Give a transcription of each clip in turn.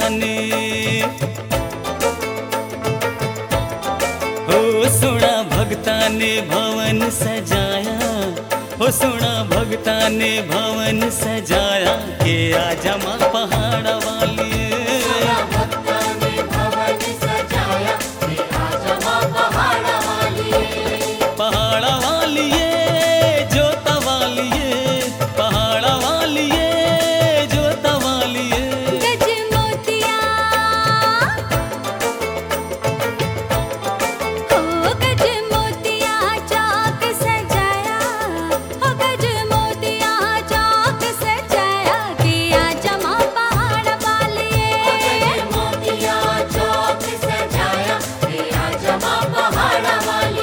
ने हो सोना भगता ने भवन सजाया, हो सोना भगता ने भवन सजाया के आजा माँ पहाड़ वाली। पहाड़ा वालिए जोता वालिए, पहाड़ा वालिए जोता वालिए। गज मोतिया हो गज मोतिया चौक सजाया, हो गज मोतिया चौक सजाया कि आजा माँ पहाड़ वालिए। गज मोतिया चौक सजाया कि आजा माँ पहाड़ वालिए।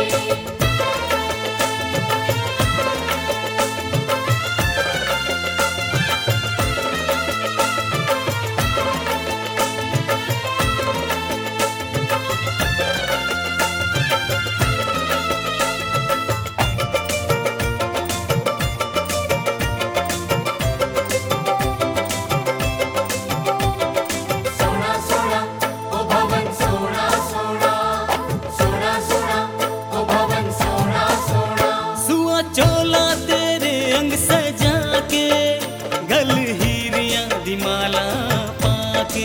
सोना सोना ओ भवन सोना सोना, सोना सोना ओ भवन सोना सोना। सुआ चोला तेरे अंग सजा के, गल हीरियां दी माला पाके।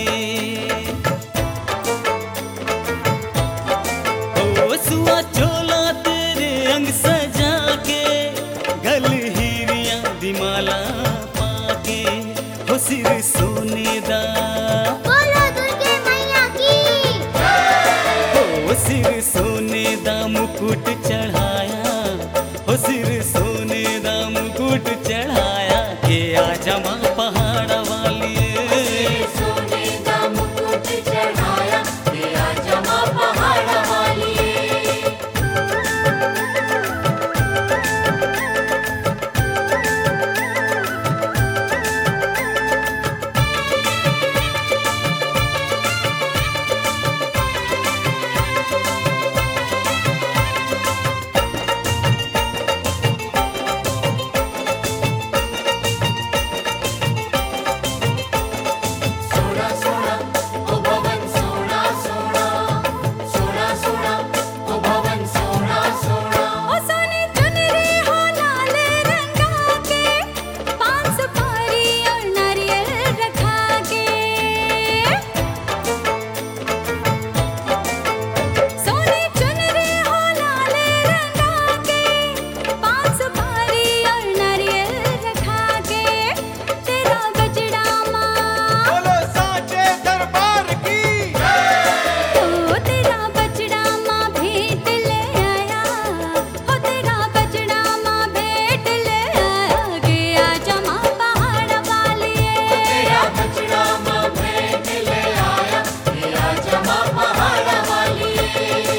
ओ सुआ चोला तेरे अंग सजा के, गल हीरियां दी माला पाके। हो सिर सोने दा बोलो दुर्गे मैया की। हो सिर सोने दा मुकुट चढ़ाया, हो सिर सोने दा मुकुट चढ़ाया के आजा माँ पहाड़ वालिए। सोने का मुकुट चढ़ाया कि आजा माँ पहाड़ वालिए। सोना सोना ओ भवन सोना सोना, सोना सोना ओ भवन सोना सोना। ओ सोनी चुनरी हो लाल रंगा के, पान सुपारी और नारियल रखा के। सोनी चुनरी हो लाल रंगा के, पान सुपारी और नारियल रखा के। तेरा गजड़ा माँ बोलो साचे दरबार की। हो तेरा बचड़ा माँ भेंट ले आया, हो तेरा बचड़ा माँ भेंट ले आया कि आजा माँ पहाड़ वालिए। तेरा बचड़ा माँ भेंट ले आया कि आजा माँ पहाड़ वालिए।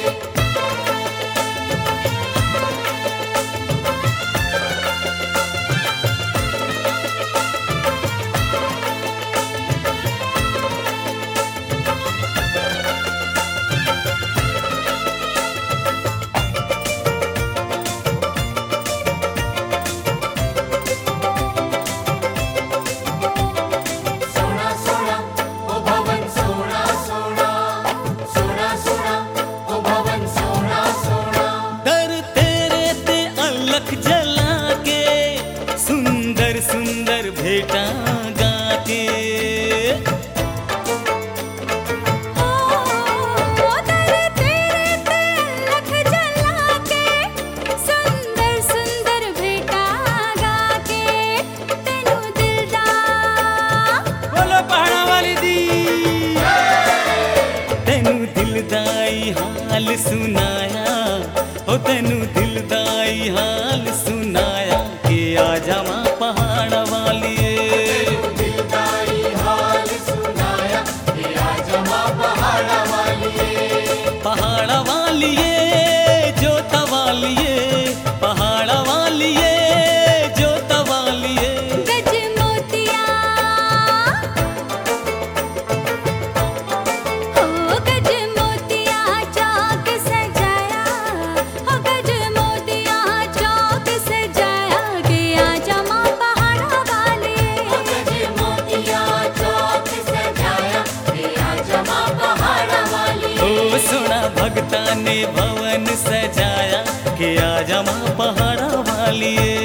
सोना सोना ओ भवन सोना सोना, सोना सोना ओ भवन सोना सोना। दर तेरे ते अलख जला के, सुंदर सुंदर भेटा गा के। ओ दर तेरे ते लख जला के, सुंदर सुंदर भेटा गा के। तेनू दिलदार बोलो पहाड़ा वाली दी। तेनू दिलदाई हाल सुनाया, हो तेनू दिलदाई हाल सुनाया के आजा माँ पहाड़ वालिए। दिलदाई हाल सुनाया कि आजा माँ पहाड़ वालिए। पहाड़ा वालिए जोता वालिए, पहाड़ा वालिए जोता वालिए। गज मोतिया हो गज मोतिया चौक सजाया, हो गज मोतिया चौक भवन सजाया कि आजा माँ पहाड़ा वालिए।